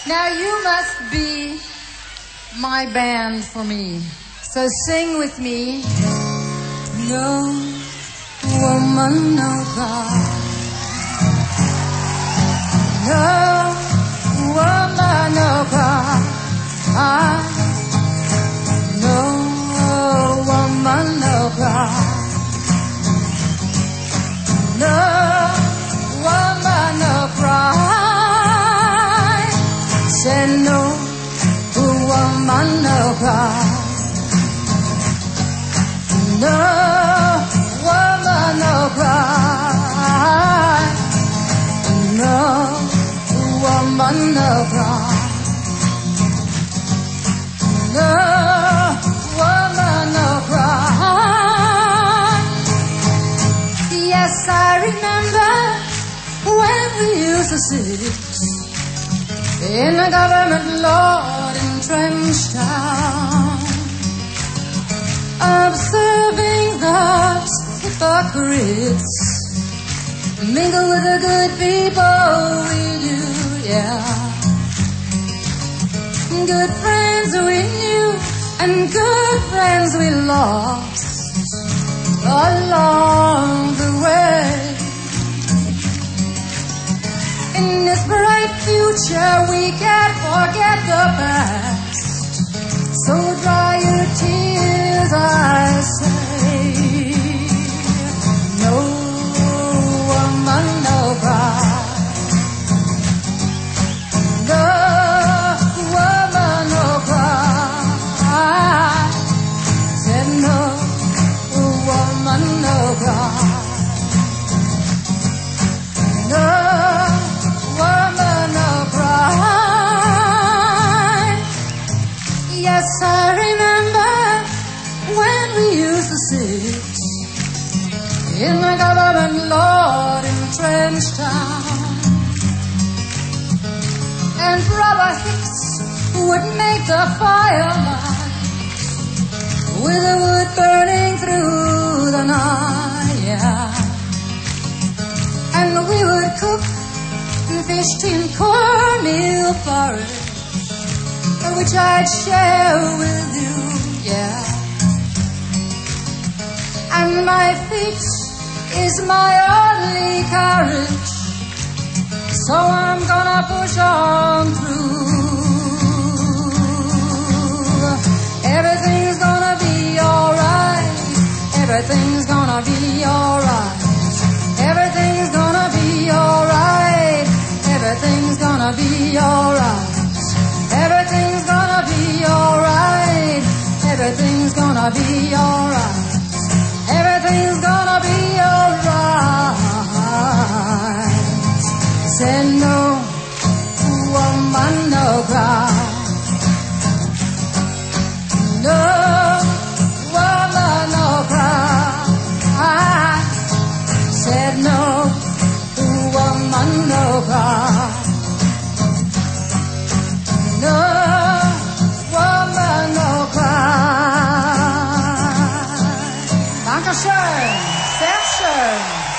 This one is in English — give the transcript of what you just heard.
Now you must be my band for me. So sing with me. No woman, no cry. No woman, no cry. No woman, no cry. No woman, no cry. Say no woman, no cry. No woman, no cry. No woman, no cry. No woman, no cry. Yes, I remember when we used to sit in a government lord in Trench Town, observing those hypocrites mingle with the good people we do, yeah. Good friends we knew and good friends we lost along the way. In this bright future we can't forget the past, so dry your tears, I say. No woman, no cry. No woman, no cry. Said no woman, no cry. No woman, no cry. Yes, I remember when we used to sit in the government lord in Trench Town, and Brother Hicks would make the firelight with the wood burning through the night, yeah. And we would cook fish tin cornmeal porridge, which I'd share with you, yeah. And my feet is my only courage, so I'm gonna push on through. Everything's gonna be alright. Everything's gonna be alright. Everything's gonna be alright. Everything's gonna be alright. Everything's gonna be alright. Everything's gonna be alright. Everything's gonna be alright. Say no woman, no cry. No woman, no cry. Said no woman, no cry. No woman, no cry. Dankeschön, sehr schön.